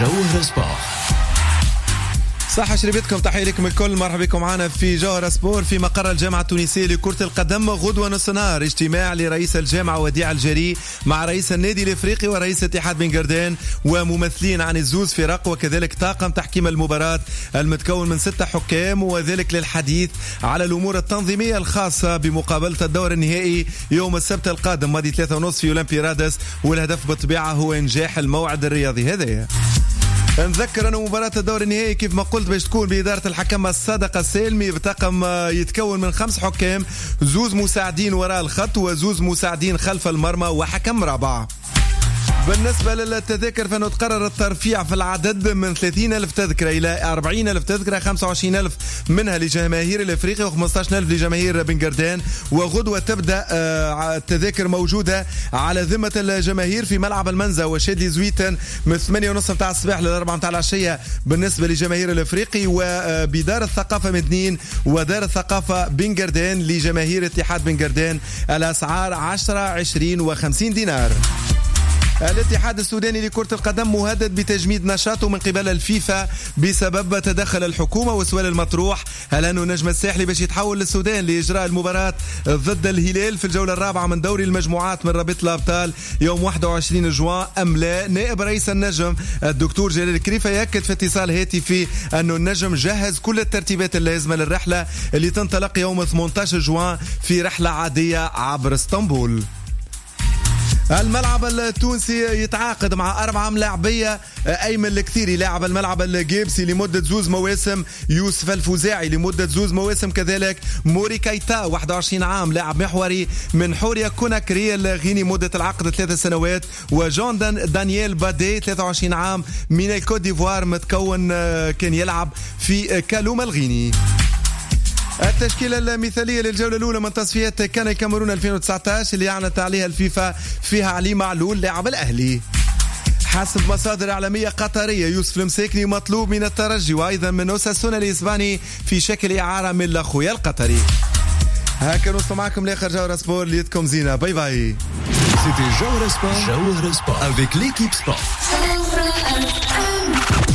جوهر سبور. صحة شربتكم، تحية لكم الكل، مرحبا بكم معنا في جوهر سبور في مقر الجامعة التونسية لكرة القدم. غدوة نص نهار اجتماع لرئيس الجامعة وديع الجري مع رئيس النادي الافريقي ورئيس اتحاد بن قردان وممثلين عن الزوز فرق، وكذلك طاقم تحكيم المباراة المتكون من 6 حكام، وذلك للحديث على الأمور التنظيمية الخاصة بمقابلة الدور النهائي يوم السبت القادم ماضي 3:30 في أولمبي رادس، والهدف بالطبيعة هو إنجاح الموعد الرياضي هذا. نذكر أن مباراة الدور النهائي كيف ما قلت باش تكون بإدارة الحكم الصادق السالمي بطاقم يتكون من 5 حكام، 2 مساعدين وراء الخط و2 مساعدين خلف المرمى وحكم رابع. بالنسبة للتذاكر فإنه تقرر الترفيع في العدد من 30,000 تذكرة إلى 40,000 تذكرة، 25,000 منها لجماهير الإفريقي و15,000 لجماهير بن قردان. وغدوة تبدأ التذاكر موجودة على ذمة الجماهير في ملعب المنزه وشادلي زويتن من 8:30 متاع الصباح ل 4 متاع العشية بالنسبة لجماهير الإفريقي، وبدار الثقافة مدنين ودار الثقافة بن قردان لجماهير اتحاد بن قردان. الأسعار 10 20 و50 دينار. الاتحاد السوداني لكرة القدم مهدد بتجميد نشاطه من قبل الفيفا بسبب تدخل الحكومة. والسؤال المطروح، هل أنه النجم الساحلي باش يتحول للسودان لإجراء المباراة ضد الهلال في الجولة الرابعة من دوري المجموعات من رابطة الأبطال يوم 21 جوان أم لا؟ نائب رئيس النجم الدكتور جلال الكريفة يأكد في اتصال هاتفي أنه النجم جهز كل الترتيبات اللازمة للرحلة اللي تنطلق يوم 18 جوان في رحلة عادية عبر اسطنبول. الملعب التونسي يتعاقد مع 4 ملاعبية. أيمن الكثيري لاعب الملعب الجيبسي لمدة 2 مواسم، يوسف الفوزاعي لمدة 2 مواسم كذلك، موري كايتا 21 عام لاعب محوري من حوريا كوناكري الغيني مدة العقد 3 سنوات، وجون دانييل بادي 23 عام من الكوت ديفوار متكون كان يلعب في كالوم الغيني. التشكيلة المثالية للجولة الأولى من تصفيات كان الكاميرون 2019 اللي أعلنت عليها الفيفا فيها علي معلول لاعب الأهلي. حسب مصادر إعلامية قطرية يوسف المساكني مطلوب من الترجي وأيضا من أوساسونا الإسباني في شكل إعارة من الأخويا القطري. هكذا نوصل معكم لآخر جوهر سبور، ليتكم زينة، باي باي. C'était Jawhar Sport avec l'équipe sport.